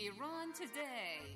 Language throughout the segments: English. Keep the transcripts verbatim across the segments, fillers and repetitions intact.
Iran Today.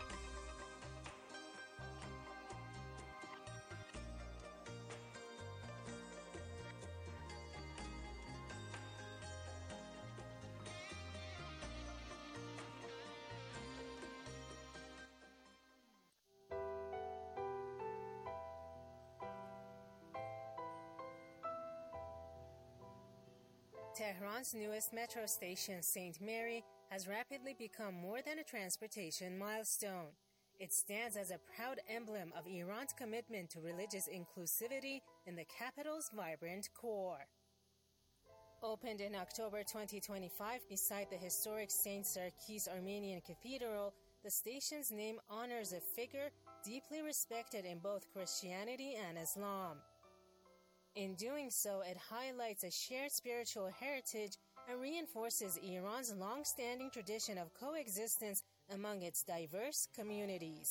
Tehran's newest metro station, Saint Mary, has rapidly become more than a transportation milestone. It stands as a proud emblem of Iran's commitment to religious inclusivity in the capital's vibrant core. Opened in October twenty twenty-five beside the historic Saint Sarkis Armenian Cathedral, the station's name honors a figure deeply respected in both Christianity and Islam. In doing so, it highlights a shared spiritual heritage and reinforces Iran's long-standing tradition of coexistence among its diverse communities.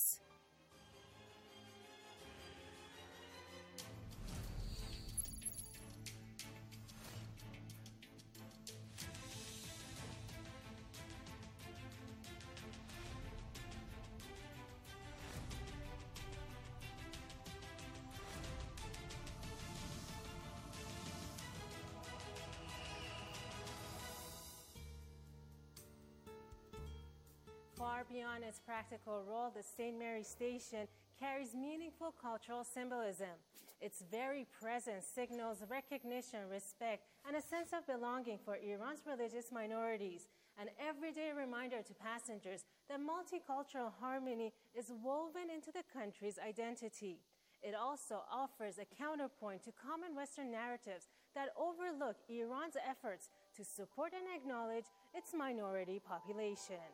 Far beyond its practical role, the Saint Mary Station carries meaningful cultural symbolism. Its very presence signals recognition, respect, and a sense of belonging for Iran's religious minorities, an everyday reminder to passengers that multicultural harmony is woven into the country's identity. It also offers a counterpoint to common Western narratives that overlook Iran's efforts to support and acknowledge its minority population.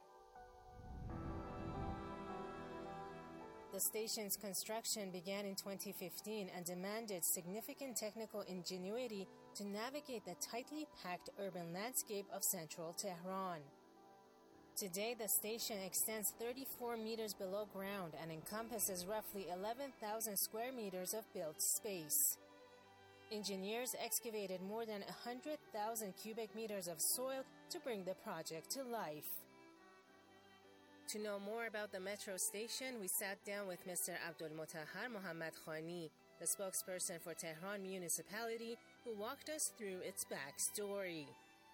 The station's construction began in twenty fifteen and demanded significant technical ingenuity to navigate the tightly packed urban landscape of central Tehran. Today, the station extends thirty-four meters below ground and encompasses roughly eleven thousand square meters of built space. Engineers excavated more than one hundred thousand cubic meters of soil to bring the project to life. To know more about the metro station, we sat down with Mister Abdulmotahhar Mohammadkhani, the spokesperson for Tehran municipality, who walked us through its backstory.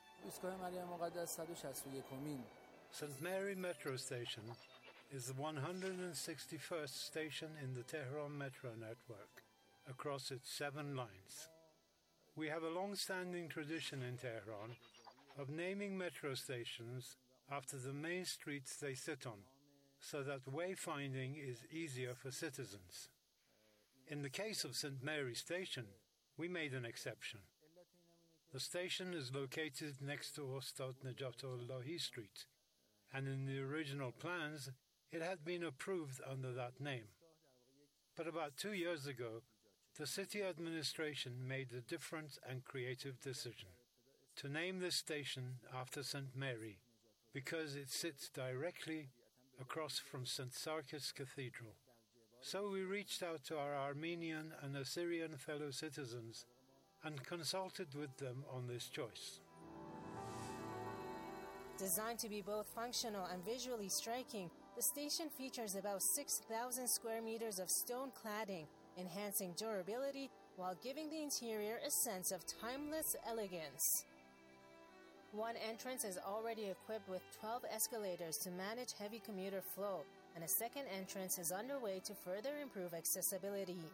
Saint Mary Metro Station is the one hundred sixty-first station in the Tehran metro network, across its seven lines. We have a long-standing tradition in Tehran of naming metro stations after the main streets they sit on, so that wayfinding is easier for citizens. In the case of Saint Mary Station, we made an exception. The station is located next to Ostad Nejatullahi Street, and in the original plans, it had been approved under that name. But about two years ago, the city administration made a different and creative decision to name this station after Saint Mary, because it sits directly across from Saint Sarkis Cathedral. So we reached out to our Armenian and Assyrian fellow citizens and consulted with them on this choice. Designed to be both functional and visually striking, the station features about six thousand square meters of stone cladding, enhancing durability while giving the interior a sense of timeless elegance. One entrance is already equipped with twelve escalators to manage heavy commuter flow, and a second entrance is underway to further improve accessibility.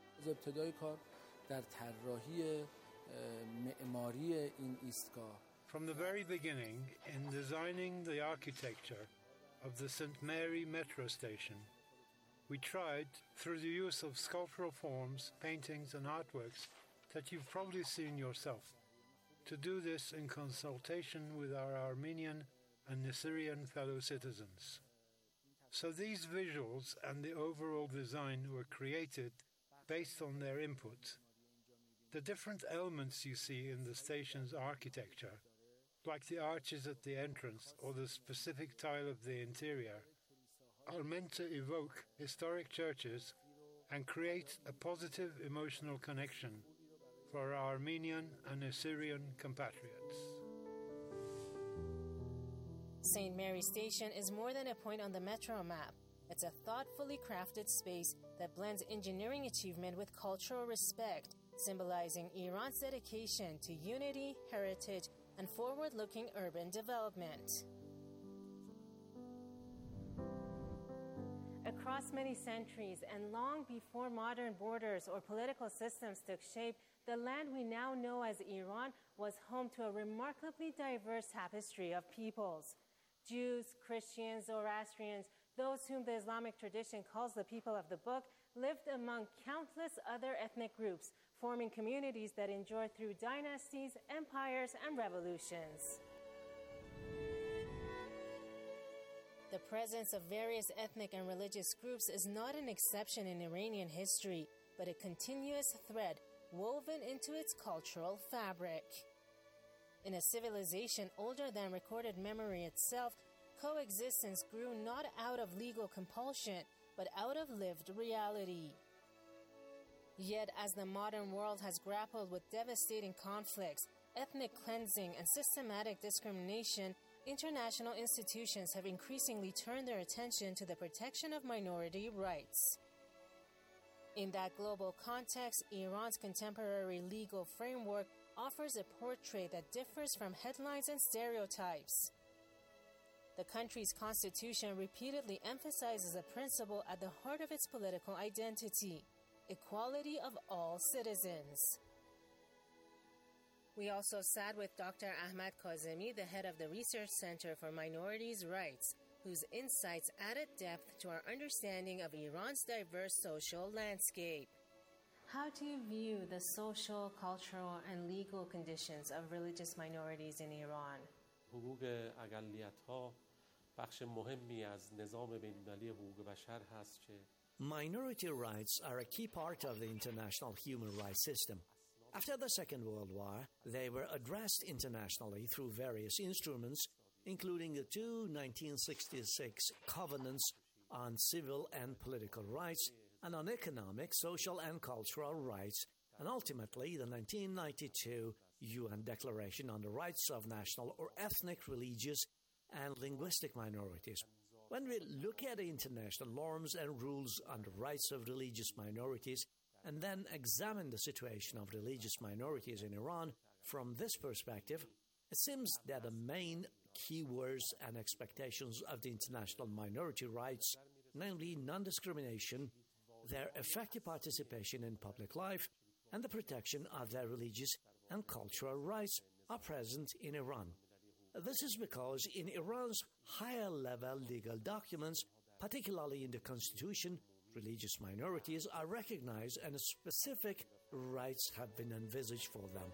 From the very beginning, in designing the architecture of the Saint Mary Metro Station, we tried, through the use of sculptural forms, paintings and artworks that you've probably seen yourself, to do this in consultation with our Armenian and Assyrian fellow citizens. So these visuals and the overall design were created based on their input. The different elements you see in the station's architecture, like the arches at the entrance or the specific tile of the interior, are meant to evoke historic churches and create a positive emotional connection for our Armenian and Assyrian compatriots. Saint Mary Station is more than a point on the metro map. It's a thoughtfully crafted space that blends engineering achievement with cultural respect, symbolizing Iran's dedication to unity, heritage, and forward-looking urban development. Across many centuries and long before modern borders or political systems took shape, the land we now know as Iran was home to a remarkably diverse tapestry of peoples. Jews, Christians, Zoroastrians, those whom the Islamic tradition calls the people of the book, lived among countless other ethnic groups, forming communities that endured through dynasties, empires, and revolutions. The presence of various ethnic and religious groups is not an exception in Iranian history, but a continuous thread woven into its cultural fabric. In a civilization older than recorded memory itself, coexistence grew not out of legal compulsion, but out of lived reality. Yet, as the modern world has grappled with devastating conflicts, ethnic cleansing, and systematic discrimination, international institutions have increasingly turned their attention to the protection of minority rights. In that global context, Iran's contemporary legal framework offers a portrait that differs from headlines and stereotypes. The country's constitution repeatedly emphasizes a principle at the heart of its political identity: equality of all citizens. We also sat with Doctor Ahmad Kazemi, the head of the Research Center for Minorities' Rights, whose insights added depth to our understanding of Iran's diverse social landscape. How do you view the social, cultural, and legal conditions of religious minorities in Iran? حقوق اقلیت‌ها بخش مهمی از نظام بین‌المللی حقوق بشر هست که Minority rights are a key part of the international human rights system. After the Second World War, they were addressed internationally through various instruments, including the two nineteen sixty-six covenants on civil and political rights and on economic, social, and cultural rights, and ultimately the nineteen ninety-two U N Declaration on the Rights of National or Ethnic, Religious, and Linguistic Minorities. When we look at the international norms and rules on the rights of religious minorities and then examine the situation of religious minorities in Iran from this perspective, it seems that the main keywords and expectations of the international minority rights, namely non-discrimination, their effective participation in public life, and the protection of their religious and cultural rights are present in Iran. This is because in Iran's higher-level legal documents, particularly in the Constitution, religious minorities are recognized and specific rights have been envisaged for them.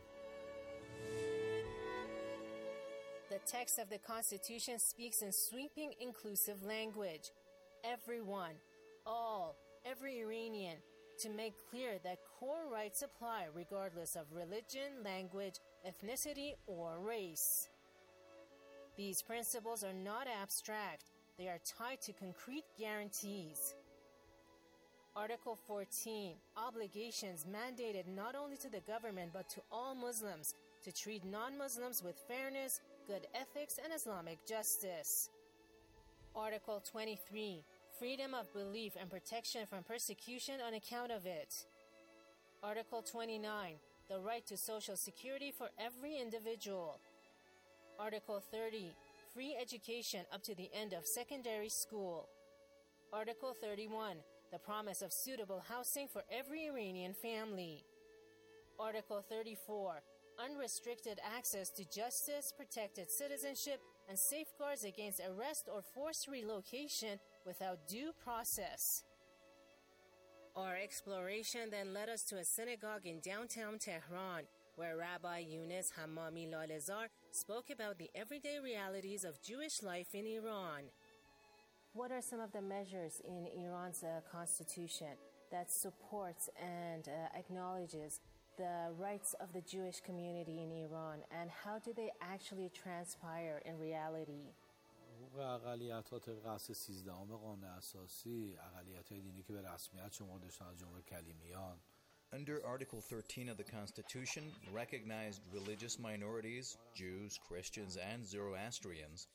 The text of the Constitution speaks in sweeping, inclusive language. Everyone, all, every Iranian, to make clear that core rights apply regardless of religion, language, ethnicity, or race. These principles are not abstract. They are tied to concrete guarantees. Article fourteen, obligations mandated not only to the government but to all Muslims to treat non-Muslims with fairness, good ethics, and Islamic justice. Article twenty-three, freedom of belief and protection from persecution on account of it. Article twenty-nine, the right to social security for every individual. Article thirty, free education up to the end of secondary school. Article thirty-one, the promise of suitable housing for every Iranian family. Article thirty-four, unrestricted access to justice, protected citizenship, and safeguards against arrest or forced relocation without due process. Our exploration then led us to a synagogue in downtown Tehran, where Rabbi Yunus Hammami Lalezar spoke about the everyday realities of Jewish life in Iran. What are some of the measures in Iran's uh, constitution that supports and uh, acknowledges the rights of the Jewish community in Iran, and how do they actually transpire in reality? حقوق اقلیت‌ها طبق اصل سیزدهم قانون اساسی اقلیت‌های دینی که به رسمیت شمرده شدن از جمله کلیمیان. Under Article thirteen of the Constitution, recognized religious minorities, Jews, Christians, and Zoroastrians,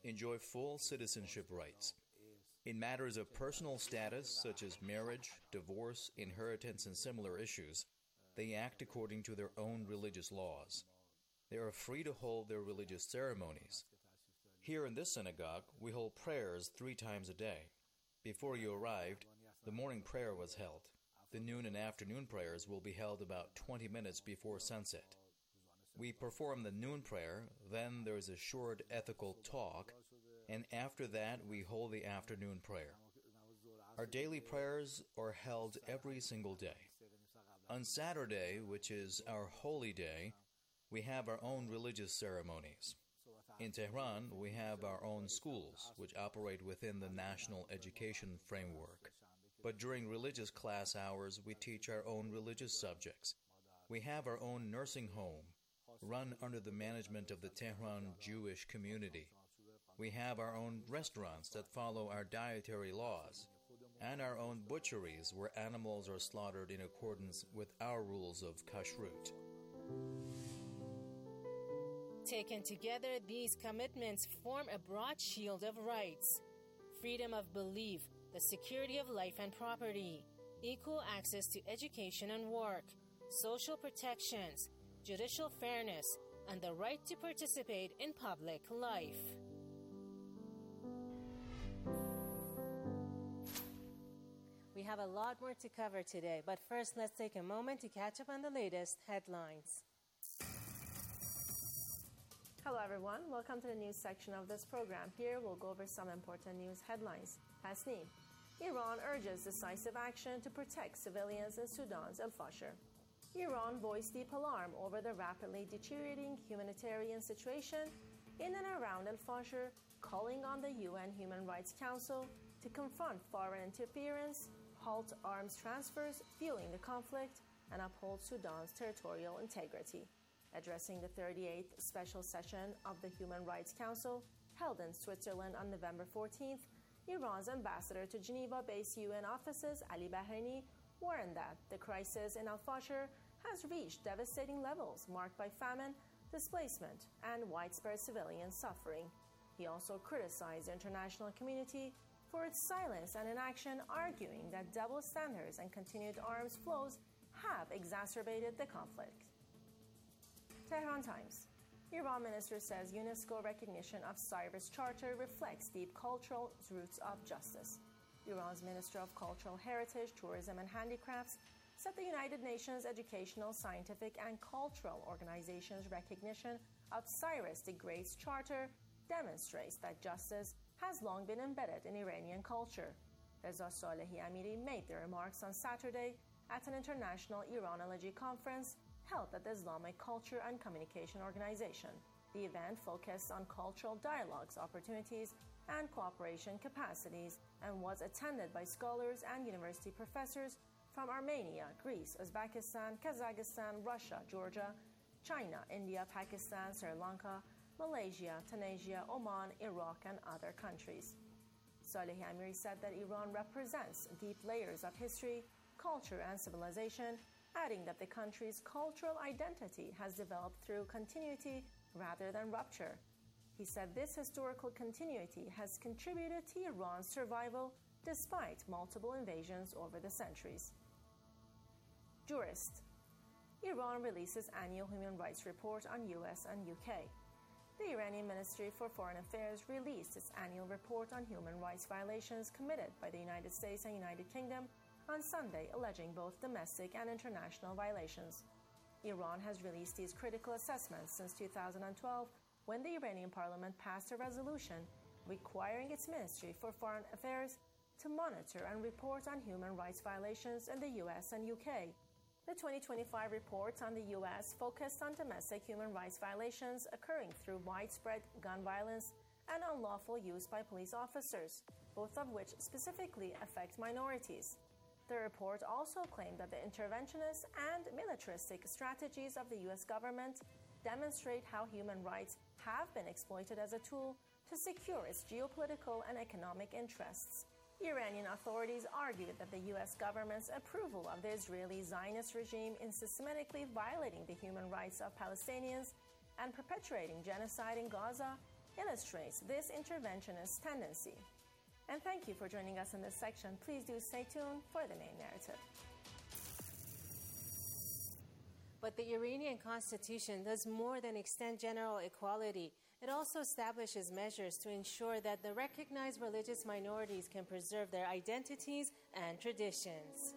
enjoy full citizenship rights. In matters of personal status, such as marriage, divorce, inheritance, and similar issues, they act according to their own religious laws. They are free to hold their religious ceremonies. Here in this synagogue, we hold prayers three times a day. Before you arrived, the morning prayer was held. The noon and afternoon prayers will be held about twenty minutes before sunset. We perform the noon prayer, then there is a short ethical talk, and after that we hold the afternoon prayer. Our daily prayers are held every single day. On Saturday, which is our holy day, we have our own religious ceremonies. In Tehran, we have our own schools, which operate within the national education framework. But during religious class hours, we teach our own religious subjects. We have our own nursing home, run under the management of the Tehran Jewish community. We have our own restaurants that follow our dietary laws, and our own butcheries where animals are slaughtered in accordance with our rules of kashrut. Taken together, these commitments form a broad shield of rights: freedom of belief, the security of life and property, equal access to education and work, social protections, judicial fairness, and the right to participate in public life. We have a lot more to cover today, but first let's take a moment to catch up on the latest headlines. Hello everyone, welcome to the news section of this program. Here we'll go over some important news headlines. Tasneem: Iran urges decisive action to protect civilians in Sudan's Al-Fasher. Iran voiced deep alarm over the rapidly deteriorating humanitarian situation in and around Al-Fasher, calling on the U N Human Rights Council to confront foreign interference, halt arms transfers fueling the conflict, and uphold Sudan's territorial integrity. Addressing the thirty-eighth special session of the Human Rights Council, held in Switzerland on November fourteenth, Iran's ambassador to Geneva-based U N offices, Ali Bahraini, warned that the crisis in Al-Fasher has reached devastating levels marked by famine, displacement, and widespread civilian suffering. He also criticized the international community for its silence and inaction, arguing that double standards and continued arms flows have exacerbated the conflict. Tehran Times: Iran minister says UNESCO recognition of Cyrus Charter reflects deep cultural roots of justice. Iran's Minister of Cultural Heritage, Tourism and Handicrafts said the United Nations Educational, Scientific and Cultural Organization's recognition of Cyrus the Great's Charter demonstrates that justice has long been embedded in Iranian culture. Reza Salehi Amiri made the remarks on Saturday at an international Iranology conference held at the Islamic Culture and Communication Organization. The event focused on cultural dialogues, opportunities, and cooperation capacities, and was attended by scholars and university professors from Armenia, Greece, Uzbekistan, Kazakhstan, Russia, Georgia, China, India, Pakistan, Sri Lanka, Malaysia, Tunisia, Oman, Iraq, and other countries. Salehi Amiri said that Iran represents deep layers of history, culture, and civilization, adding that the country's cultural identity has developed through continuity rather than rupture. He said this historical continuity has contributed to Iran's survival despite multiple invasions over the centuries. Jurist: Iran releases annual human rights report on U S and U K. The Iranian Ministry for Foreign Affairs released its annual report on human rights violations committed by the United States and United Kingdom on Sunday, alleging both domestic and international violations. Iran has released these critical assessments since two thousand twelve, when the Iranian parliament passed a resolution requiring its Ministry for Foreign Affairs to monitor and report on human rights violations in the U S and U K. The twenty twenty-five report on the U S focused on domestic human rights violations occurring through widespread gun violence and unlawful use by police officers, both of which specifically affect minorities. The report also claimed that the interventionist and militaristic strategies of the U S government demonstrate how human rights have been exploited as a tool to secure its geopolitical and economic interests. Iranian authorities argued that the U S government's approval of the Israeli Zionist regime in systematically violating the human rights of Palestinians and perpetuating genocide in Gaza illustrates this interventionist tendency. And thank you for joining us in this section. Please do stay tuned for the main narrative. But the Iranian constitution does more than extend general equality. It also establishes measures to ensure that the recognized religious minorities can preserve their identities and traditions.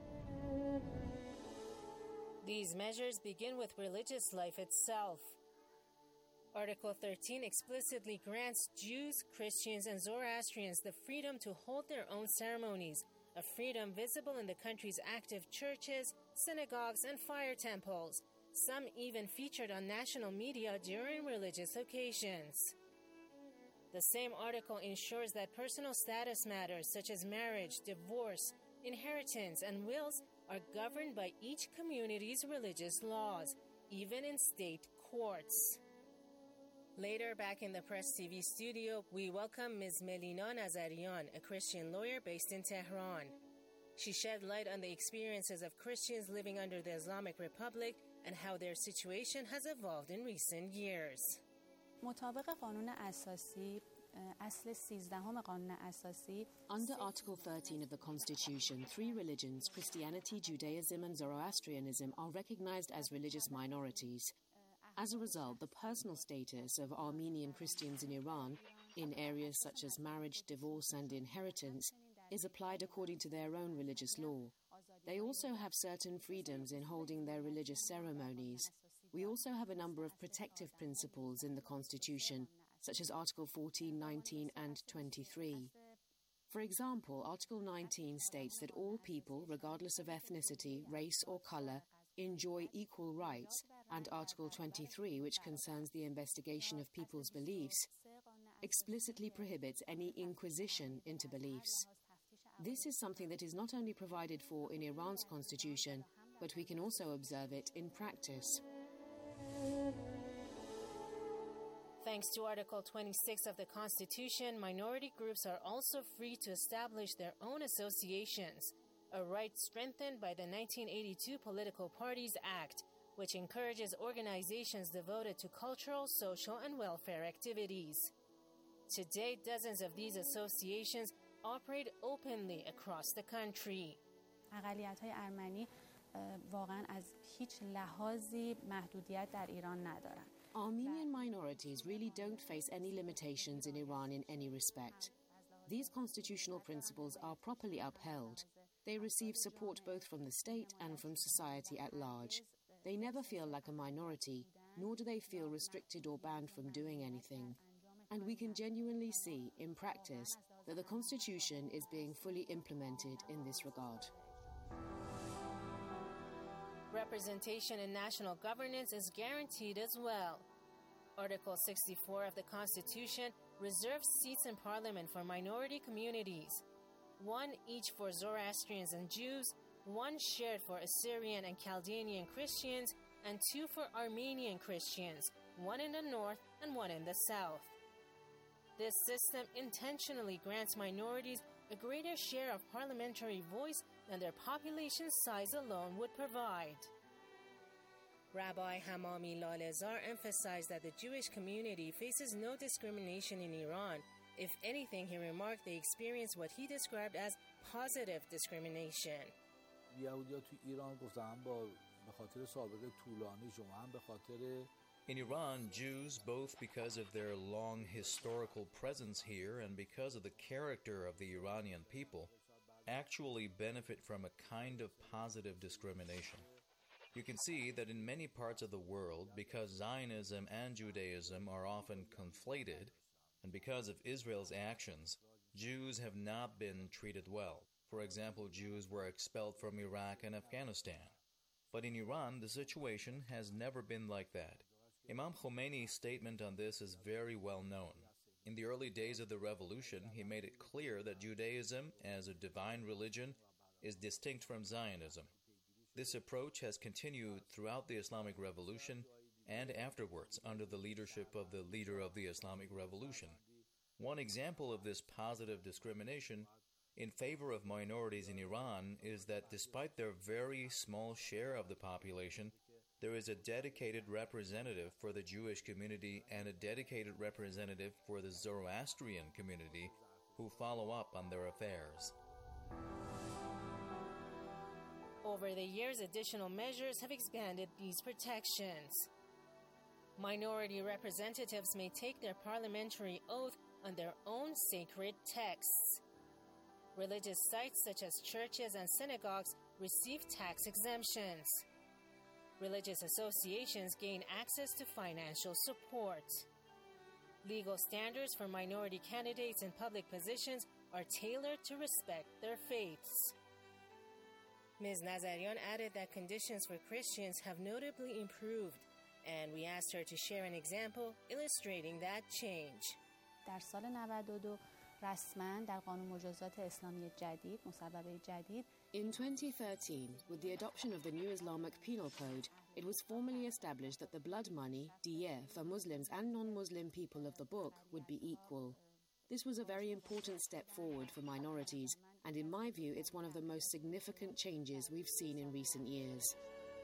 These measures begin with religious life itself. Article thirteen explicitly grants Jews, Christians, and Zoroastrians the freedom to hold their own ceremonies, a freedom visible in the country's active churches, synagogues, and fire temples, some even featured on national media during religious occasions. The same article ensures that personal status matters such as marriage, divorce, inheritance, and wills are governed by each community's religious laws, even in state courts. Later, back in the Press T V studio, we welcome Miz Melina Nazarian, a Christian lawyer based in Tehran. She shed light on the experiences of Christians living under the Islamic Republic and how their situation has evolved in recent years. مطابق قانون اساسی اصل سیزدهم قانون اساسی Under Article thirteen of the Constitution, three religions, Christianity, Judaism, and Zoroastrianism, are recognized as religious minorities. As a result, the personal status of Armenian Christians in Iran, in areas such as marriage, divorce, and inheritance, is applied according to their own religious law. They also have certain freedoms in holding their religious ceremonies. We also have a number of protective principles in the Constitution, such as Article fourteen, nineteen, and twenty-three. For example, Article nineteen states that all people, regardless of ethnicity, race, or color, enjoy equal rights, and Article twenty-three, which concerns the investigation of people's beliefs, explicitly prohibits any inquisition into beliefs. This is something that is not only provided for in Iran's constitution, but we can also observe it in practice. Thanks to Article twenty-six of the Constitution, minority groups are also free to establish their own associations, a right strengthened by the nineteen eighty-two Political Parties Act, which encourages organizations devoted to cultural, social, and welfare activities. To date, dozens of these associations operate openly across the country. اقلیت‌های ارمنی واقعاً از هیچ لحاظی محدودیت در ایران ندارند. Armenian minorities really don't face any limitations in Iran in any respect. These constitutional principles are properly upheld. They receive support both from the state and from society at large. They never feel like a minority, nor do they feel restricted or banned from doing anything. And we can genuinely see, in practice, that the Constitution is being fully implemented in this regard. Representation in national governance is guaranteed as well. Article sixty-four of the Constitution reserves seats in Parliament for minority communities, one each for Zoroastrians and Jews, one shared for Assyrian and Chaldean Christians, and two for Armenian Christians, one in the north and one in the south. This system intentionally grants minorities a greater share of parliamentary voice than their population size alone would provide. Rabbi Hamami Lalezar emphasized that the Jewish community faces no discrimination in Iran. If anything, he remarked they experience what he described as positive discrimination. یهودی‌ها تو ایران گفتم با به خاطر سابقه طولانیشون هم به خاطر In Iran, Jews, both because of their long historical presence here and because of the character of the Iranian people, actually benefit from a kind of positive discrimination. You can see that in many parts of the world, because Zionism and Judaism are often conflated, and because of Israel's actions, Jews have not been treated well. For example, Jews were expelled from Iraq and Afghanistan. But in Iran, the situation has never been like that. Imam Khomeini's statement on this is very well known. In the early days of the revolution, he made it clear that Judaism, as a divine religion, is distinct from Zionism. This approach has continued throughout the Islamic Revolution and afterwards under the leadership of the leader of the Islamic Revolution. One example of this positive discrimination in favor of minorities in Iran is that despite their very small share of the population, There is a dedicated representative for the Jewish community and a dedicated representative for the Zoroastrian community who follow up on their affairs. Over the years, additional measures have expanded these protections. Minority representatives may take their parliamentary oath on their own sacred texts. Religious sites such as churches and synagogues receive tax exemptions. Religious associations gain access to financial support. Legal standards for minority candidates in public positions are tailored to respect their faiths. Miz Nazarian added that conditions for Christians have notably improved, and we asked her to share an example illustrating that change. در سال نود و دو رسما در قانون مجازات اسلامی جدید مصوبه جدید In twenty thirteen, with the adoption of the new Islamic Penal Code, it was formally established that the blood money, diyah, for Muslims and non-Muslim people of the book would be equal. This was a very important step forward for minorities, and in my view, it's one of the most significant changes we've seen in recent years.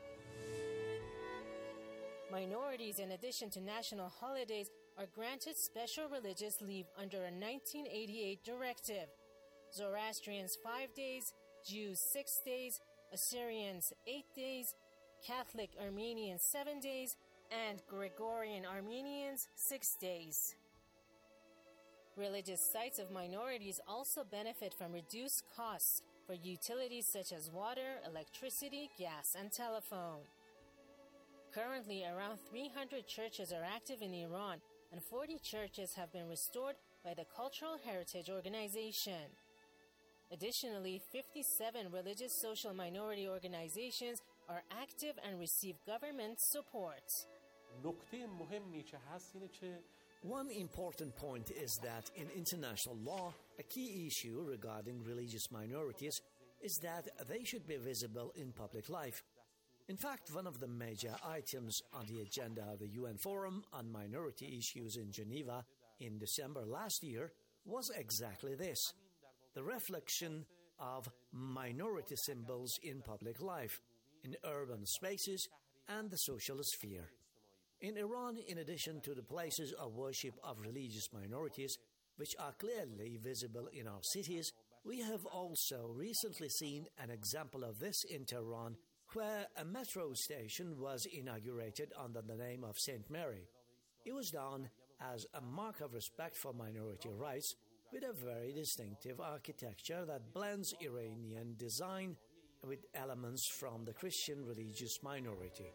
Minorities, in addition to national holidays, are granted special religious leave under a nineteen eighty-eight directive. Zoroastrians five days, Jews six days, Assyrians eight days, Catholic Armenians seven days, and Gregorian Armenians six days. Religious sites of minorities also benefit from reduced costs for utilities such as water, electricity, gas, and telephone. Currently, around three hundred churches are active in Iran, and forty churches have been restored by the Cultural Heritage Organization. Additionally, fifty-seven religious social minority organizations are active and receive government support. نکته مهمی که هست اینه که One important point is that in international law, a key issue regarding religious minorities is that they should be visible in public life. In fact, one of the major items on the agenda of the U N Forum on Minority Issues in Geneva in December last year was exactly this: the reflection of minority symbols in public life, in urban spaces, and the social sphere. In Iran, in addition to the places of worship of religious minorities, which are clearly visible in our cities, we have also recently seen an example of this in Tehran, where a metro station was inaugurated under the name of Saint Mary. It was done as a mark of respect for minority rights, with a very distinctive architecture that blends Iranian design with elements from the Christian religious minority.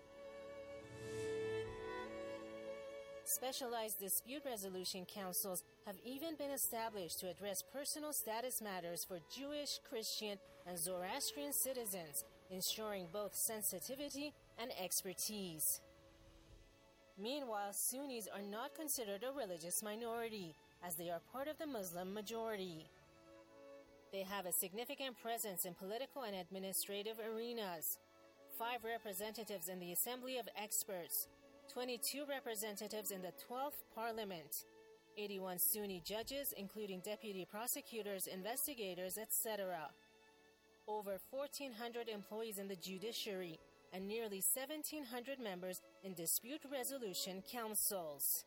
Specialized dispute resolution councils have even been established to address personal status matters for Jewish, Christian, and Zoroastrian citizens, ensuring both sensitivity and expertise. Meanwhile, Sunnis are not considered a religious minority, as they are part of the Muslim majority. They have a significant presence in political and administrative arenas. Five representatives in the Assembly of Experts, twenty-two representatives in the twelfth Parliament, eighty-one Sunni judges, including deputy prosecutors, investigators, et cetera, over fourteen hundred employees in the judiciary, and nearly seventeen hundred members in dispute resolution councils.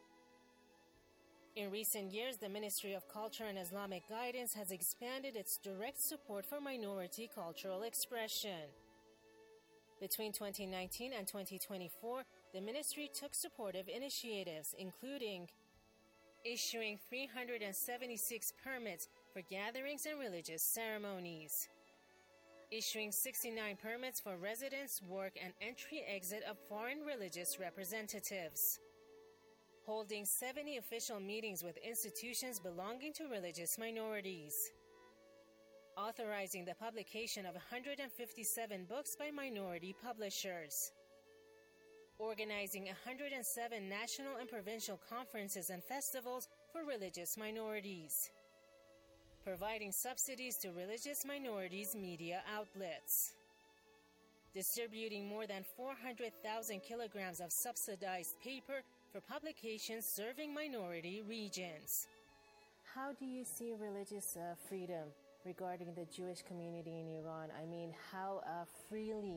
In recent years, the Ministry of Culture and Islamic Guidance has expanded its direct support for minority cultural expression. Between twenty nineteen and twenty twenty-four, the ministry took supportive initiatives, including issuing three hundred seventy-six permits for gatherings and religious ceremonies, issuing sixty-nine permits for residence, work, and entry-exit of foreign religious representatives, holding seventy official meetings with institutions belonging to religious minorities, authorizing the publication of one hundred fifty-seven books by minority publishers, organizing one hundred seven national and provincial conferences and festivals for religious minorities, providing subsidies to religious minorities' media outlets, distributing more than four hundred thousand kilograms of subsidized paper for publications serving minority regions. How do you see religious uh, freedom regarding the Jewish community in Iran? I mean, how uh, freely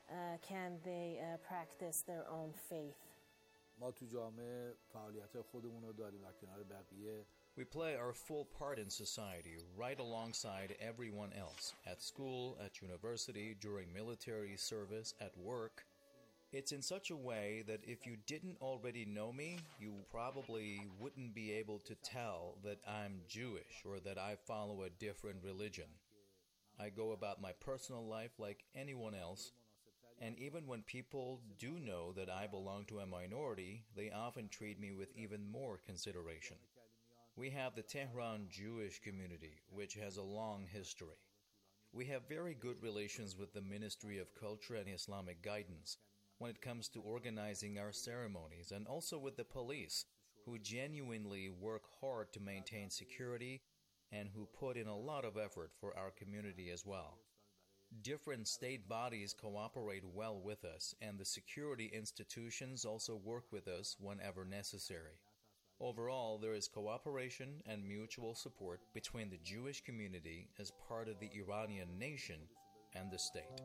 uh, can they uh, practice their own faith? ما تو جامعه فعالیت خودمون رو داریم و کنار بقیه. We play our full part in society right alongside everyone else, at school, at university, during military service, at work. It's in such a way that if you didn't already know me, you probably wouldn't be able to tell that I'm Jewish or that I follow a different religion. I go about my personal life like anyone else, and even when people do know that I belong to a minority, they often treat me with even more consideration. We have the Tehran Jewish community, which has a long history. We have very good relations with the Ministry of Culture and Islamic Guidance when it comes to organizing our ceremonies, and also with the police, who genuinely work hard to maintain security and who put in a lot of effort for our community as well. Different state bodies cooperate well with us, and the security institutions also work with us whenever necessary. Overall, there is cooperation and mutual support between the Jewish community as part of the Iranian nation and the state.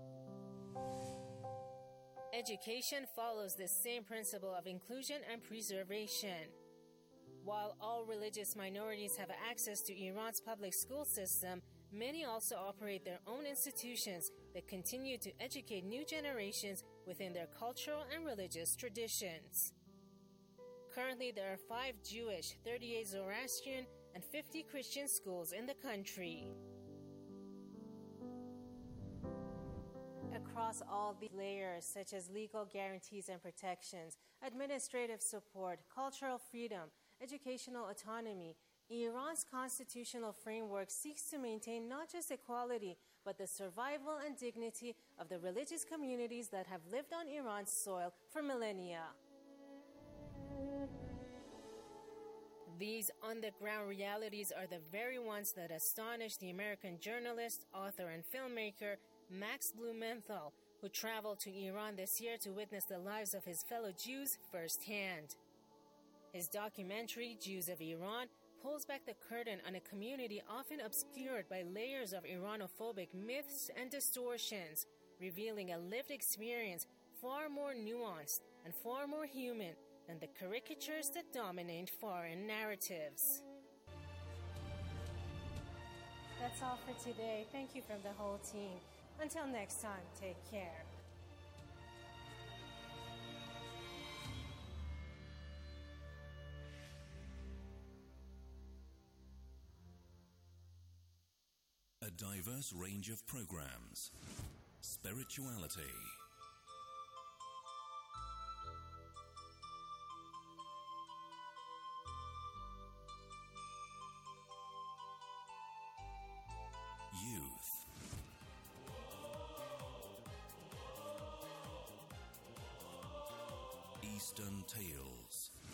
Education follows the same principle of inclusion and preservation. While all religious minorities have access to Iran's public school system, many also operate their own institutions that continue to educate new generations within their cultural and religious traditions. Currently, there are five Jewish, thirty-eight Zoroastrian, and fifty Christian schools in the country. Across all these layers, such as legal guarantees and protections, administrative support, cultural freedom, educational autonomy, Iran's constitutional framework seeks to maintain not just equality, but the survival and dignity of the religious communities that have lived on Iran's soil for millennia. These on-the-ground realities are the very ones that astonished the American journalist, author, and filmmaker Max Blumenthal, who traveled to Iran this year to witness the lives of his fellow Jews firsthand. His documentary, Jews of Iran, pulls back the curtain on a community often obscured by layers of Iranophobic myths and distortions, revealing a lived experience far more nuanced and far more human than the caricatures that dominate foreign narratives. That's all for today. Thank you from the whole team. Until next time, take care. A diverse range of programs. Spirituality. Youth. Eastern Tales.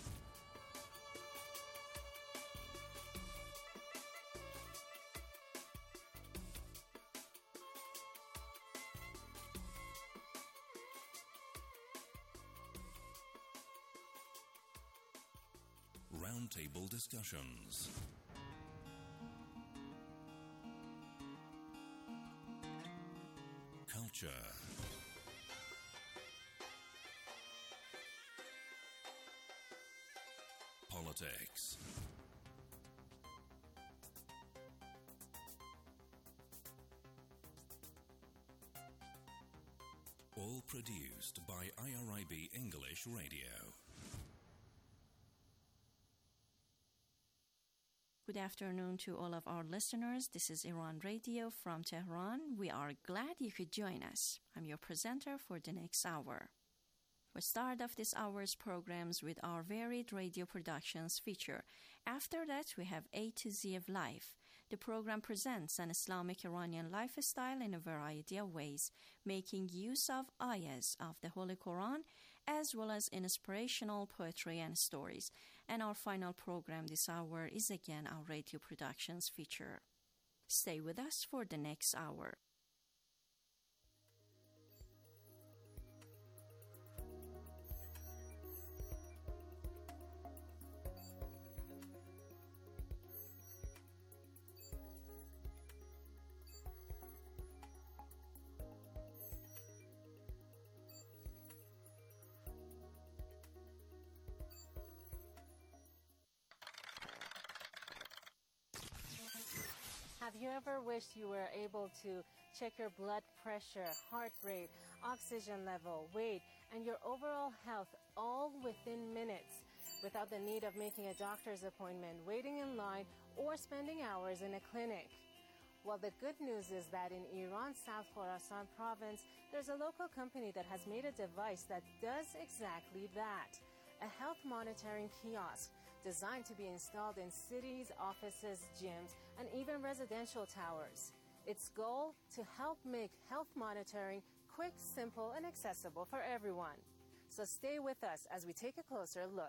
Roundtable discussions. Culture. Politics. All produced by I R I B English Radio. Good afternoon to all of our listeners. This is Iran Radio from Tehran. We are glad you could join us. I'm your presenter for the next hour. We start off this hour's programs with our varied radio productions feature. After that, we have A to Z of Life. The program presents an Islamic Iranian lifestyle in a variety of ways, making use of ayahs of the Holy Quran, as well as inspirational poetry and stories. And our final program this hour is again our radio productions feature. Stay with us for the next hour. Have you ever wished you were able to check your blood pressure, heart rate, oxygen level, weight, and your overall health all within minutes without the need of making a doctor's appointment, waiting in line, or spending hours in a clinic? Well, the good news is that in Iran's South Khorasan province, there's a local company that has made a device that does exactly that. A health monitoring kiosk designed to be installed in cities, offices, gyms, and even residential towers. Its goal, to help make health monitoring quick, simple, and accessible for everyone. So stay with us as we take a closer look.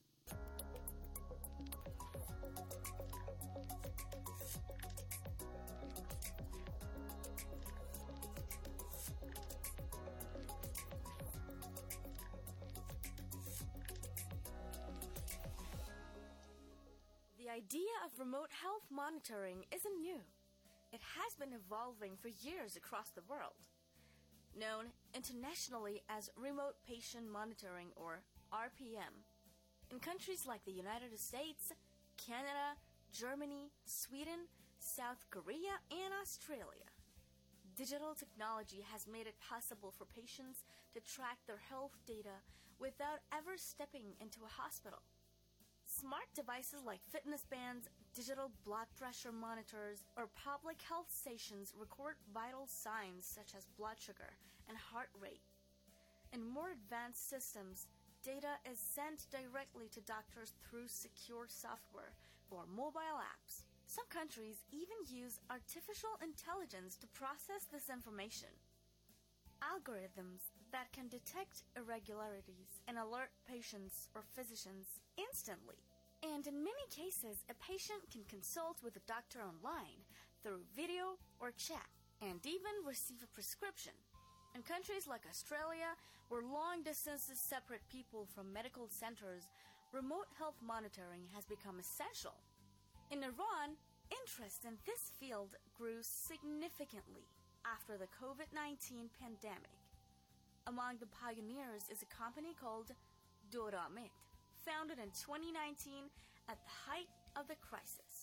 The idea of remote health monitoring isn't new. It has been evolving for years across the world. Known internationally as Remote Patient Monitoring, or R P M. In countries like the United States, Canada, Germany, Sweden, South Korea, and Australia. Digital technology has made it possible for patients to track their health data without ever stepping into a hospital. Smart devices like fitness bands, digital blood pressure monitors, or public health stations record vital signs such as blood sugar and heart rate. In more advanced systems, data is sent directly to doctors through secure software or mobile apps. Some countries even use artificial intelligence to process this information. Algorithms that can detect irregularities and alert patients or physicians instantly. And in many cases, a patient can consult with a doctor online through video or chat and even receive a prescription. In countries like Australia, where long distances separate people from medical centers, remote health monitoring has become essential. In Iran, interest in this field grew significantly after the COVID nineteen pandemic. Among the pioneers is a company called Doramit, founded in twenty nineteen at the height of the crisis.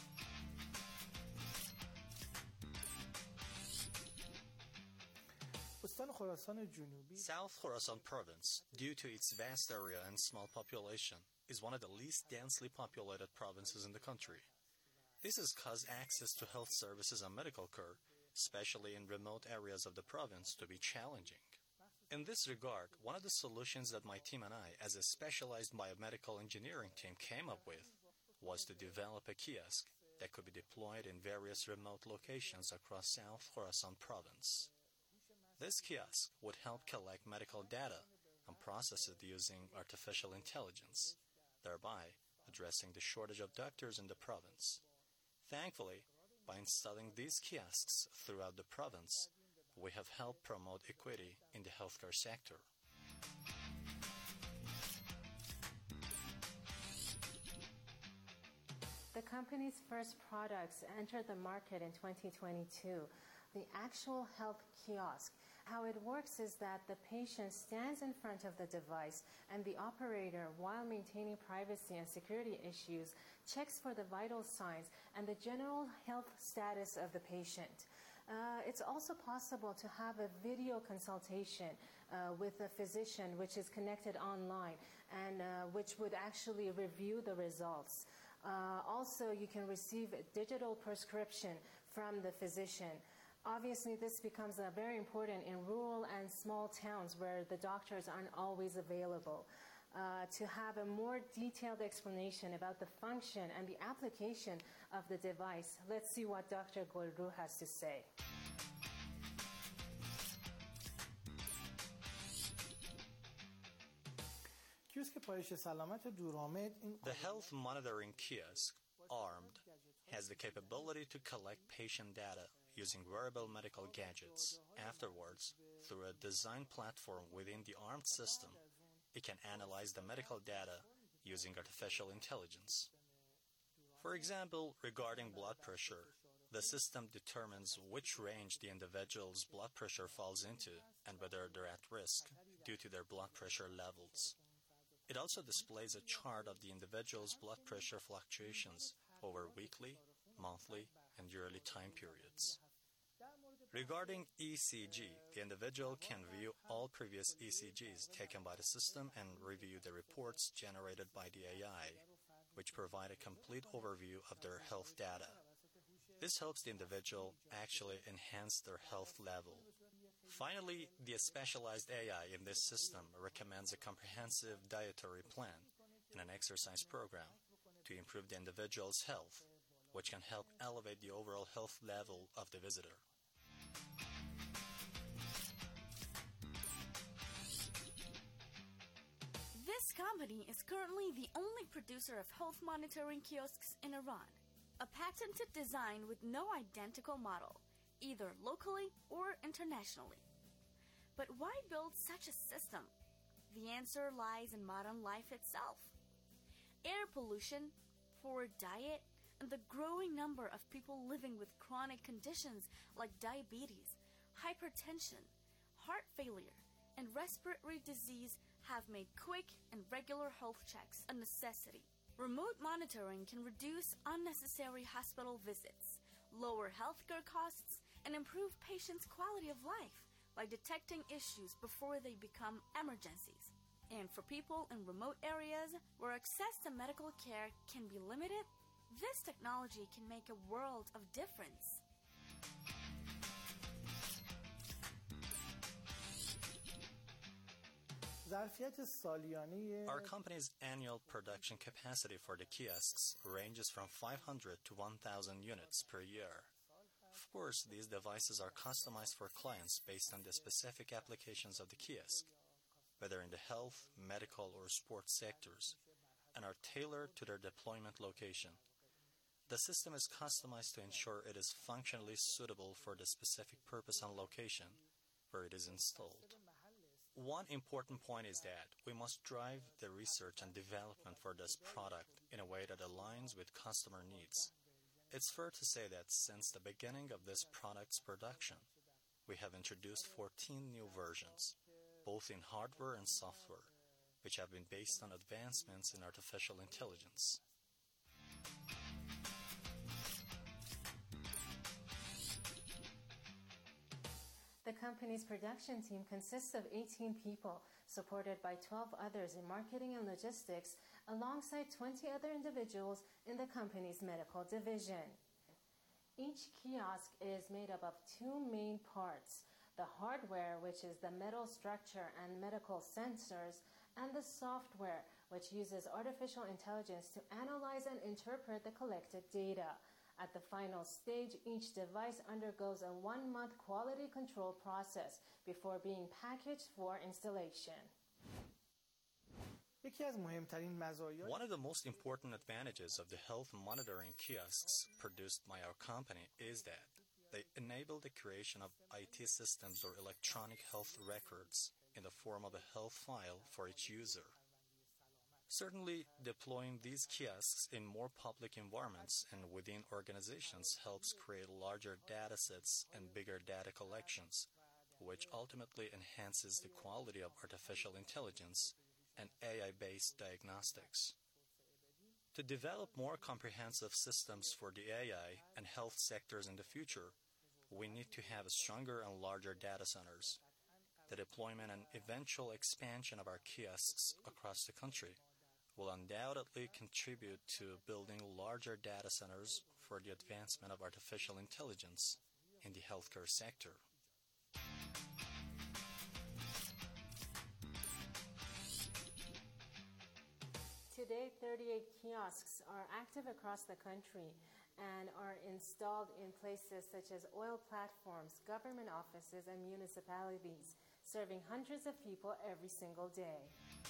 South Khorasan province, due to its vast area and small population, is one of the least densely populated provinces in the country. This has caused access to health services and medical care, especially in remote areas of the province, to be challenging. In this regard, one of the solutions that my team and I, as a specialized biomedical engineering team, came up with was to develop a kiosk that could be deployed in various remote locations across South Khorasan province. This kiosk would help collect medical data and process it using artificial intelligence, thereby addressing the shortage of doctors in the province. Thankfully, by installing these kiosks throughout the province, we have helped promote equity in the healthcare sector. The company's first products entered the market in twenty twenty-two. The actual health kiosk. How it works is that the patient stands in front of the device and the operator, while maintaining privacy and security issues, checks for the vital signs and the general health status of the patient. Uh, it's also possible to have a video consultation uh, with a physician, which is connected online and uh, which would actually review the results. Uh, also, you can receive a digital prescription from the physician. Obviously, this becomes uh, very important in rural and small towns where the doctors aren't always available. Uh, to have a more detailed explanation about the function and the application of the device, let's see what Doctor Golru has to say. The health monitoring kiosk, armed, has the capability to collect patient data using wearable medical gadgets. Afterwards, through a design platform within the armed system, it can analyze the medical data using artificial intelligence. For example, regarding blood pressure, the system determines which range the individual's blood pressure falls into and whether they're at risk due to their blood pressure levels. It also displays a chart of the individual's blood pressure fluctuations over weekly, monthly, and yearly time periods. Regarding E C G, the individual can view all previous E C Gs taken by the system and review the reports generated by the A I, which provide a complete overview of their health data. This helps the individual actually enhance their health level. Finally, the specialized A I in this system recommends a comprehensive dietary plan and an exercise program to improve the individual's health, which can help elevate the overall health level of the visitor. This company is currently the only producer of health monitoring kiosks in Iran, a patented design with no identical model, either locally or internationally. But why build such a system? The answer lies in modern life itself. Air pollution, poor diet, and the growing number of people living with chronic conditions like diabetes, hypertension, heart failure, and respiratory disease have made quick and regular health checks a necessity. Remote monitoring can reduce unnecessary hospital visits, lower healthcare costs, and improve patients' quality of life by detecting issues before they become emergencies. And for people in remote areas where access to medical care can be limited, this technology can make a world of difference. Our company's annual production capacity for the kiosks ranges from five hundred to one thousand units per year. Of course, these devices are customized for clients based on the specific applications of the kiosk, whether in the health, medical, or sports sectors, and are tailored to their deployment location. The system is customized to ensure it is functionally suitable for the specific purpose and location where it is installed. One important point is that we must drive the research and development for this product in a way that aligns with customer needs. It's fair to say that since the beginning of this product's production, we have introduced fourteen new versions, both in hardware and software, which have been based on advancements in artificial intelligence. The company's production team consists of eighteen people, supported by twelve others in marketing and logistics, alongside twenty other individuals in the company's medical division. Each kiosk is made up of two main parts: the hardware, which is the metal structure and medical sensors, and the software, which uses artificial intelligence to analyze and interpret the collected data. At the final stage, each device undergoes a one-month quality control process before being packaged for installation. One of the most important advantages of the health monitoring kiosks produced by our company is that they enable the creation of I T systems or electronic health records in the form of a health file for each user. Certainly, deploying these kiosks in more public environments and within organizations helps create larger data sets and bigger data collections, which ultimately enhances the quality of artificial intelligence and A I-based diagnostics. To develop more comprehensive systems for the A I and health sectors in the future, we need to have stronger and larger data centers. The deployment and eventual expansion of our kiosks across the country will undoubtedly contribute to building larger data centers for the advancement of artificial intelligence in the healthcare sector. Today, thirty-eight kiosks are active across the country and are installed in places such as oil platforms, government offices, and municipalities, serving hundreds of people every single day.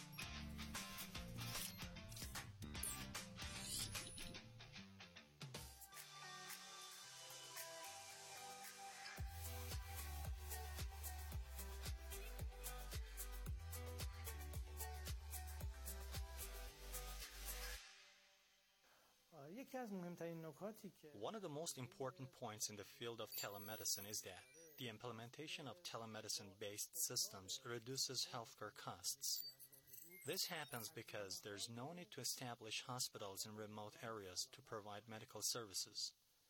One of the most important points in the field of telemedicine is that the implementation of telemedicine-based systems reduces healthcare costs. This happens because there's no need to establish hospitals in remote areas to provide medical services.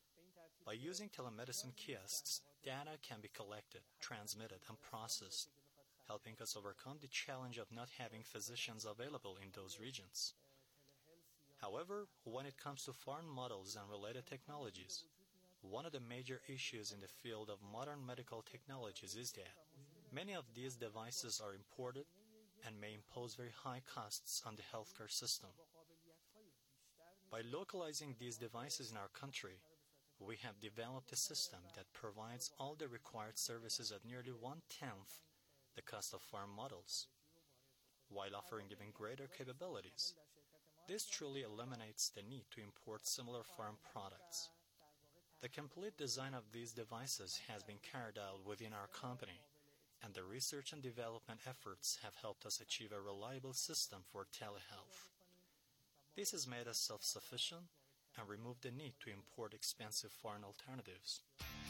By using telemedicine kiosks, data can be collected, transmitted, and processed, helping us overcome the challenge of not having physicians available in those regions. However, when it comes to foreign models and related technologies, one of the major issues in the field of modern medical technologies is that many of these devices are imported and may impose very high costs on the healthcare system. By localizing these devices in our country, we have developed a system that provides all the required services at nearly one-tenth the cost of foreign models, while offering even greater capabilities. This truly eliminates the need to import similar foreign products. The complete design of these devices has been carried out within our company, and the research and development efforts have helped us achieve a reliable system for telehealth. This has made us self-sufficient and removed the need to import expensive foreign alternatives.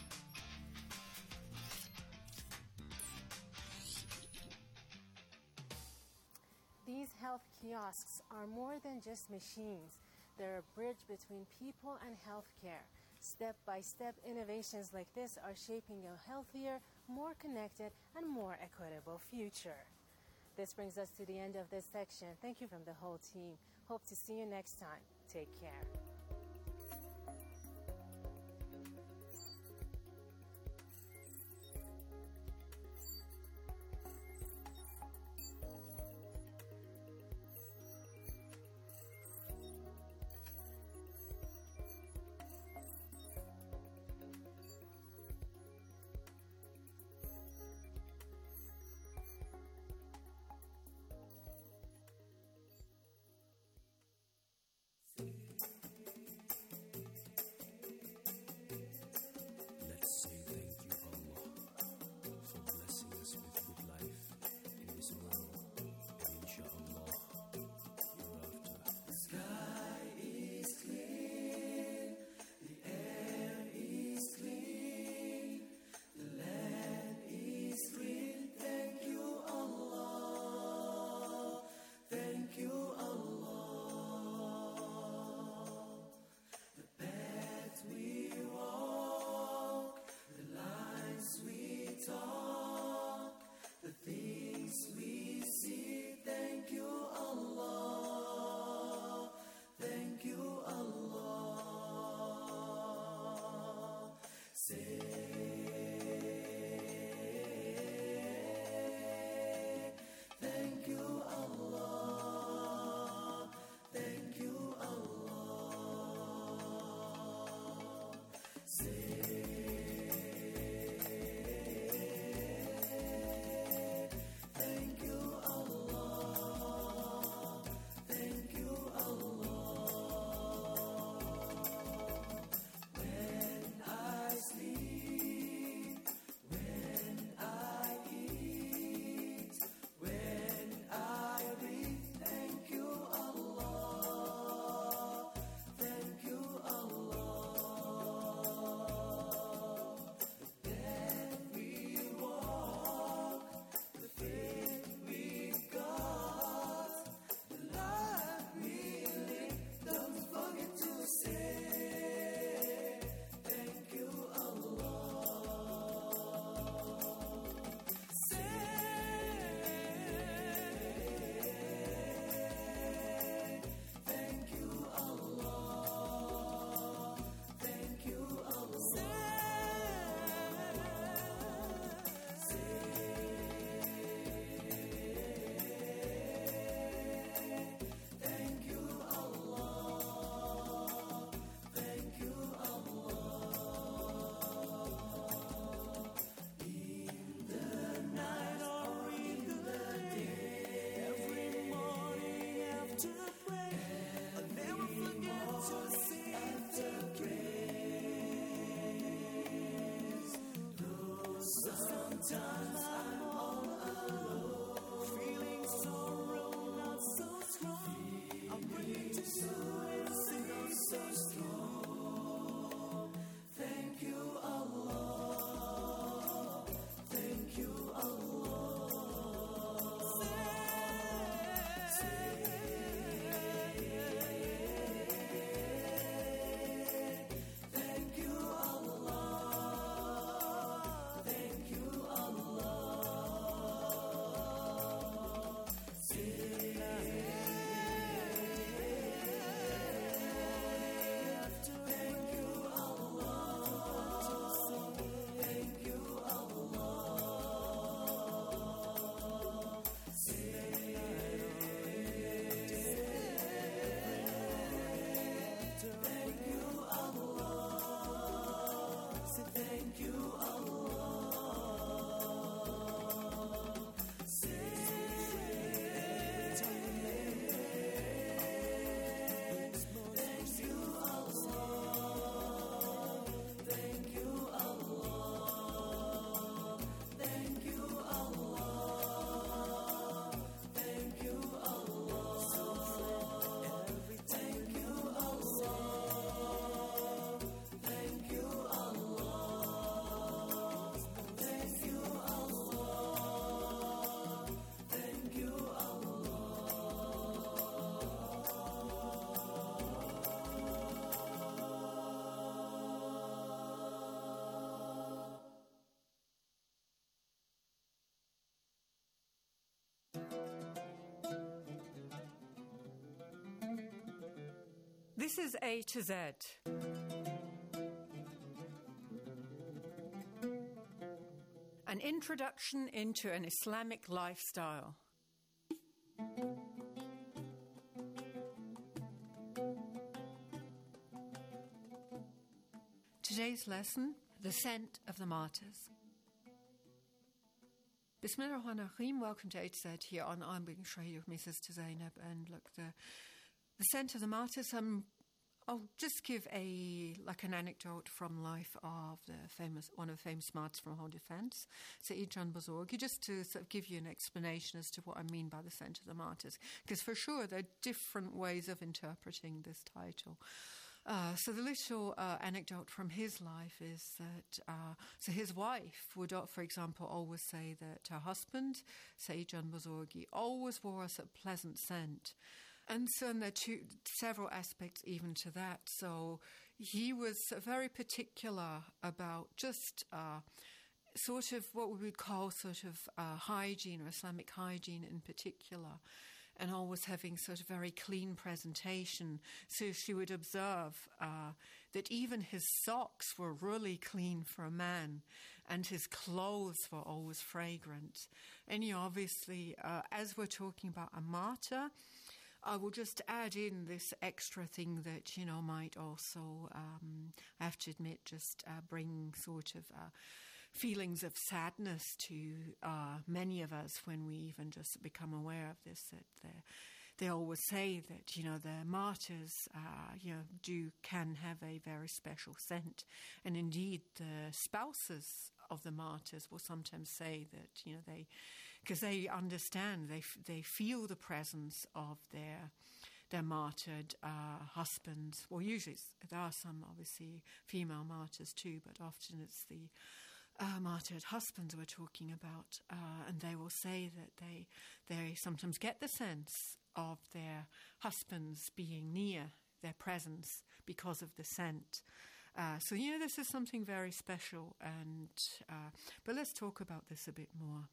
These health kiosks are more than just machines. They're a bridge between people and healthcare. Step-by-step innovations like this are shaping a healthier, more connected, and more equitable future. This brings us to the end of this section. Thank you from the whole team. Hope to see you next time. Take care. Let's say thank you, Allah, for blessing us with good life in this world, and inshallah, hereafter. The sky is clean, the air is clean, the land is green. Thank you, Allah. Thank you, Allah. The path we walk, the lines we talk, the things we see. Thank you, Allah. Thank you, Allah. Say, thank you, Allah. Thank you, Allah. Say, thank you, Allah. Thank you, Allah. When I sleep, when I eat, when I breathe, thank you, Allah. Thank you, Allah. The path we walk, the faith we got, the life we live, don't forget to say, thank you, Allah. Say, thank you, Allah. Thank you, Allah. Say, thank you, Allah. Thank you, Allah. In the night or in the day, every morning after prayer, I never forget to say after grace. Though sometimes I'm all alone, feeling sorrow not so strong, I'm bringing to you and sing I'm so strong. Thank you, Allah. Thank you, Allah. Say, thank you, Allah. This is A to Z. An introduction into an Islamic lifestyle. Today's lesson, the scent of the martyrs. Bismillah ar-Rahman ar-Rahim. Welcome to A to Z here on I'm Being Shahid with Missus Zainab. And look, the the scent of the martyrs. Um, I'll just give a like an anecdote from life of the famous one of the famous martyrs from Whole Defense, Sayyid Jan Buzurgi, just to sort of give you an explanation as to what I mean by the scent of the martyrs, because for sure there are different ways of interpreting this title. Uh, so the little uh, anecdote from his life is that, uh, so his wife would, uh, for example, always say that her husband, Sayyid Jan Buzurgi, always wore us a pleasant scent. And so there are two, several aspects even to that. So he was very particular about just uh, sort of what we would call sort of uh, hygiene or Islamic hygiene in particular, and always having sort of very clean presentation. So she would observe uh, that even his socks were really clean for a man, and his clothes were always fragrant. And you know, obviously, uh, as we're talking about a martyr, I will just add in this extra thing that, you know, might also, um, I have to admit, just uh, bring sort of uh, feelings of sadness to uh, many of us when we even just become aware of this, that they always say that, you know, the martyrs, uh, you know, do can have a very special scent. And indeed, the spouses of the martyrs will sometimes say that, you know, they, because they understand, they they feel the presence of their their martyred uh, husbands. Well, usually there are some, obviously, female martyrs too, but often it's the uh, martyred husbands we're talking about, uh, and they will say that they they sometimes get the sense of their husbands being near, their presence, because of the scent. Uh, so, you know, this is something very special, and uh, but let's talk about this a bit more.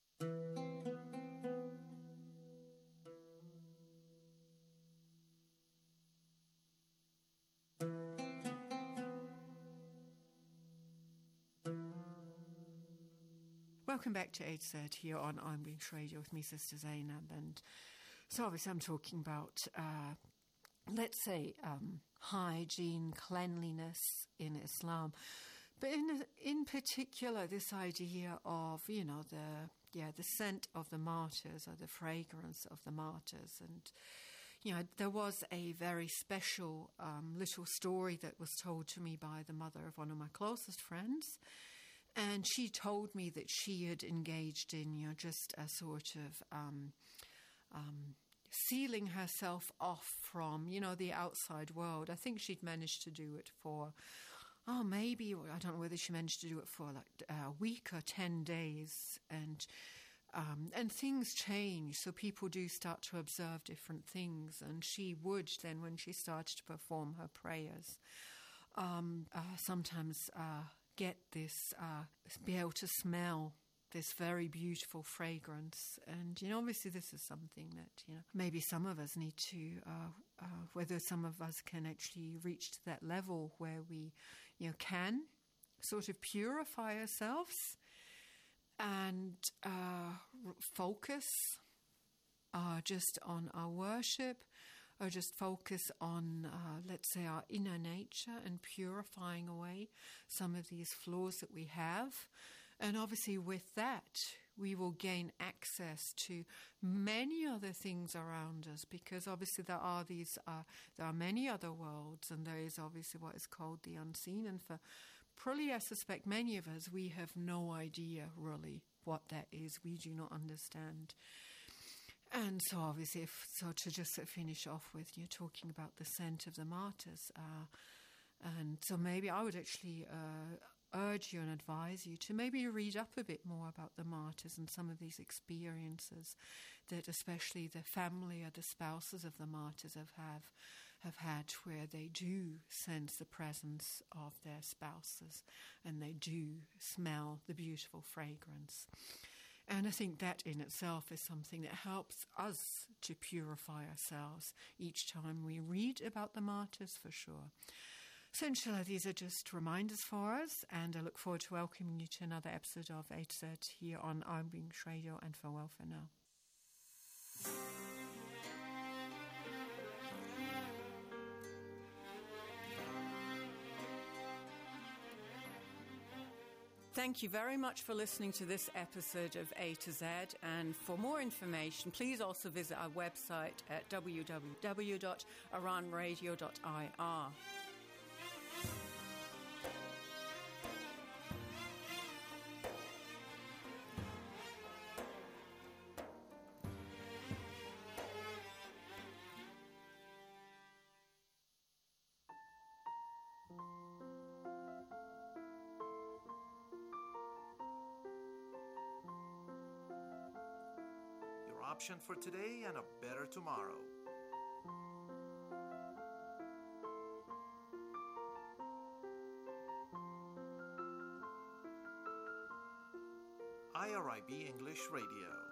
Welcome back to A to Z here on I'm Being Shahid with me, Sister Zainab. And so obviously I'm talking about, uh, let's say, um, hygiene, cleanliness in Islam. But in in particular, this idea of, you know, the yeah the scent of the martyrs, or the fragrance of the martyrs. And, you know, there was a very special um, little story that was told to me by the mother of one of my closest friends. And she told me that she had engaged in, you know, just a sort of um, um, sealing herself off from, you know, the outside world. I think she'd managed to do it for, oh, maybe, I don't know whether she managed to do it for like a week or ten days. And um, and things change, so people do start to observe different things. And she would then, when she started to perform her prayers, um, uh, sometimes... Uh, get this, uh, be able to smell this very beautiful fragrance. And, you know, obviously this is something that, you know, maybe some of us need to, uh, uh, whether some of us can actually reach to that level where we, you know, can sort of purify ourselves and uh, focus uh, just on our worship, or just focus on, uh, let's say, our inner nature and purifying away some of these flaws that we have. And obviously with that, we will gain access to many other things around us, because obviously there are these, uh, there are many other worlds, and there is obviously what is called the unseen. And for probably, I suspect, many of us, we have no idea really what that is. We do not understand. And so obviously, if, so to just finish off with, you know, talking about the scent of the martyrs, uh, and so maybe I would actually uh, urge you and advise you to maybe read up a bit more about the martyrs and some of these experiences that especially the family or the spouses of the martyrs have have, have had, where they do sense the presence of their spouses and they do smell the beautiful fragrance. And I think that in itself is something that helps us to purify ourselves each time we read about the martyrs, for sure. So inshallah, these are just reminders for us, and I look forward to welcoming you to another episode of A to Z here on Iron Beings Radio, and farewell for now. Thank you very much for listening to this episode of A to Z, and for more information, please also visit our website at w w w dot iran radio dot i r. Option for today and a better tomorrow. I R I B English Radio.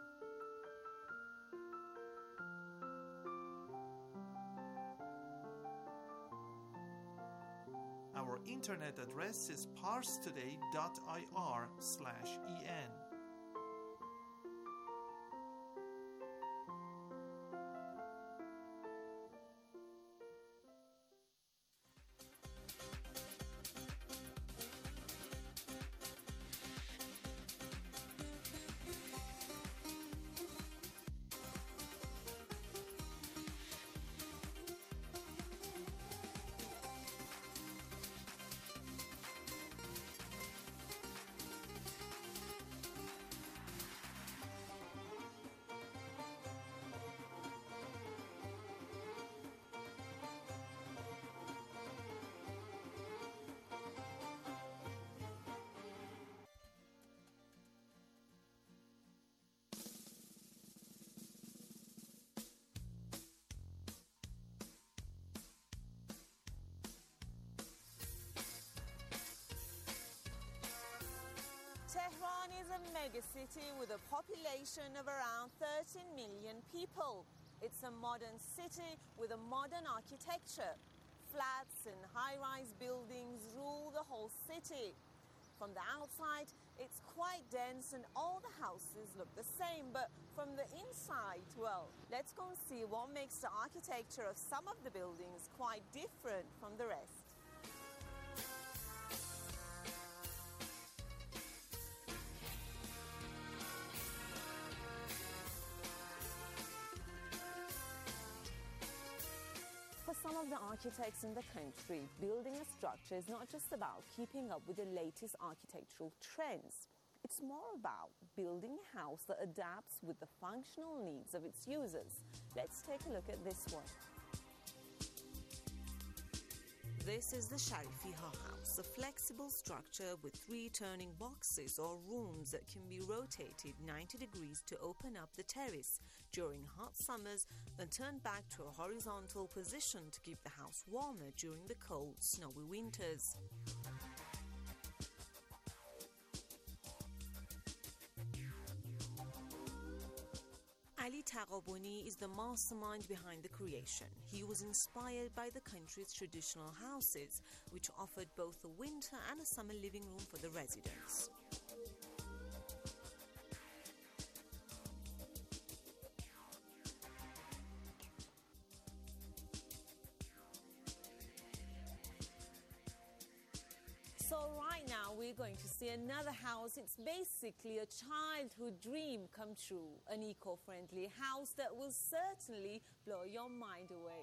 Our internet address is parstoday dot i r slash e n. Tehran is a megacity with a population of around thirteen million people. It's a modern city with a modern architecture. Flats and high-rise buildings rule the whole city. From the outside, it's quite dense and all the houses look the same, but from the inside, well, let's go and see what makes the architecture of some of the buildings quite different from the rest. For some of the architects in the country, building a structure is not just about keeping up with the latest architectural trends. It's more about building a house that adapts with the functional needs of its users. Let's take a look at this one. This is the Sharifiha house, a flexible structure with three turning boxes or rooms that can be rotated ninety degrees to open up the terrace during hot summers and turn back to a horizontal position to keep the house warmer during the cold, snowy winters. Ali Taqabuni is the mastermind behind the creation. He was inspired by the country's traditional houses, which offered both a winter and a summer living room for the residents. So right now we're going to see another house. It's basically a childhood dream come true. An eco-friendly house that will certainly blow your mind away.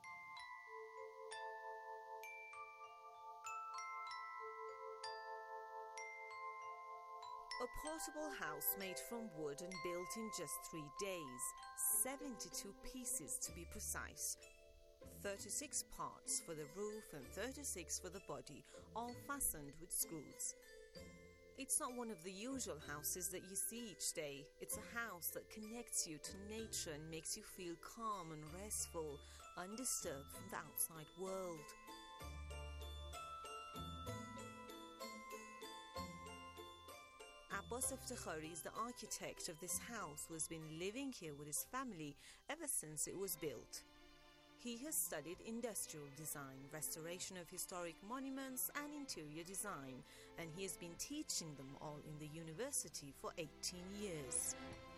A portable house made from wood and built in just three days. seventy-two pieces to be precise. thirty-six parts for the roof and thirty-six for the body, all fastened with screws. It's not one of the usual houses that you see each day. It's a house that connects you to nature and makes you feel calm and restful, undisturbed from the outside world. Abbas Abbas Iftikhari is the architect of this house who has been living here with his family ever since it was built. He has studied industrial design, restoration of historic monuments and interior design, and he has been teaching them all in the university for eighteen years.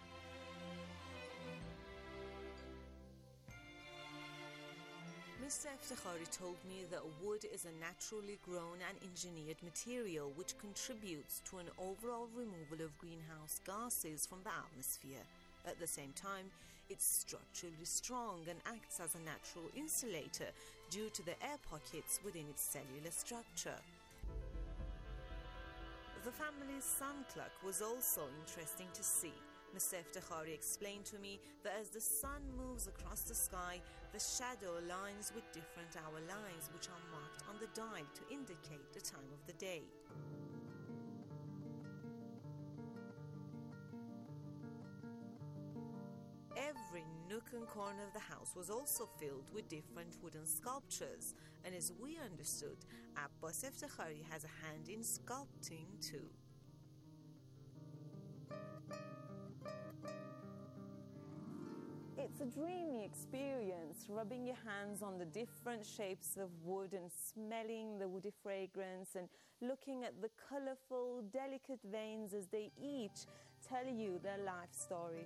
Mister Iftikhari told me that wood is a naturally grown and engineered material which contributes to an overall removal of greenhouse gases from the atmosphere. At the same time, it's structurally strong and acts as a natural insulator due to the air pockets within its cellular structure. The family's sun clock was also interesting to see. Mister Iftikhari explained to me that as the sun moves across the sky, the shadow aligns with different hour lines which are marked on the dial to indicate the time of the day. Every nook and corner of the house was also filled with different wooden sculptures, and as we understood, Abbas Iftikhari has a hand in sculpting too. It's a dreamy experience, rubbing your hands on the different shapes of wood and smelling the woody fragrance and looking at the colourful, delicate veins as they each tell you their life story.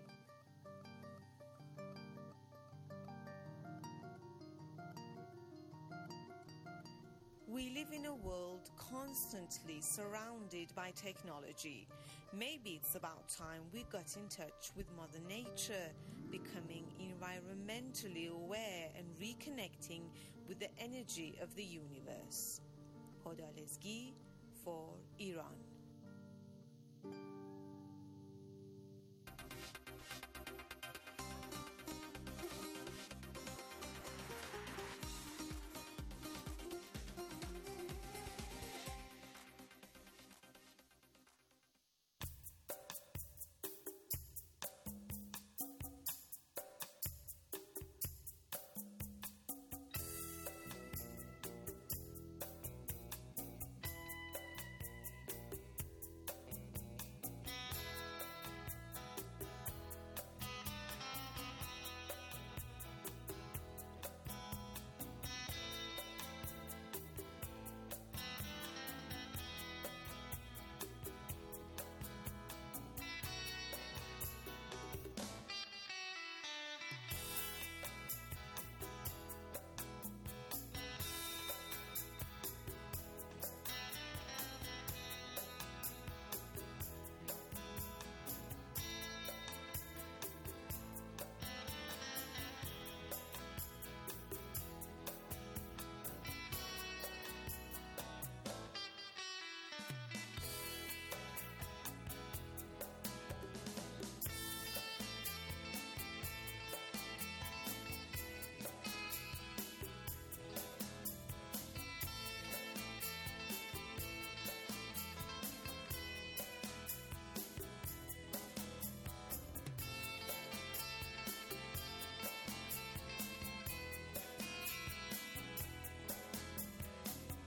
We live in a world constantly surrounded by technology. Maybe it's about time we got in touch with Mother Nature, becoming environmentally aware and reconnecting with the energy of the universe. Hodalezgi for Iran.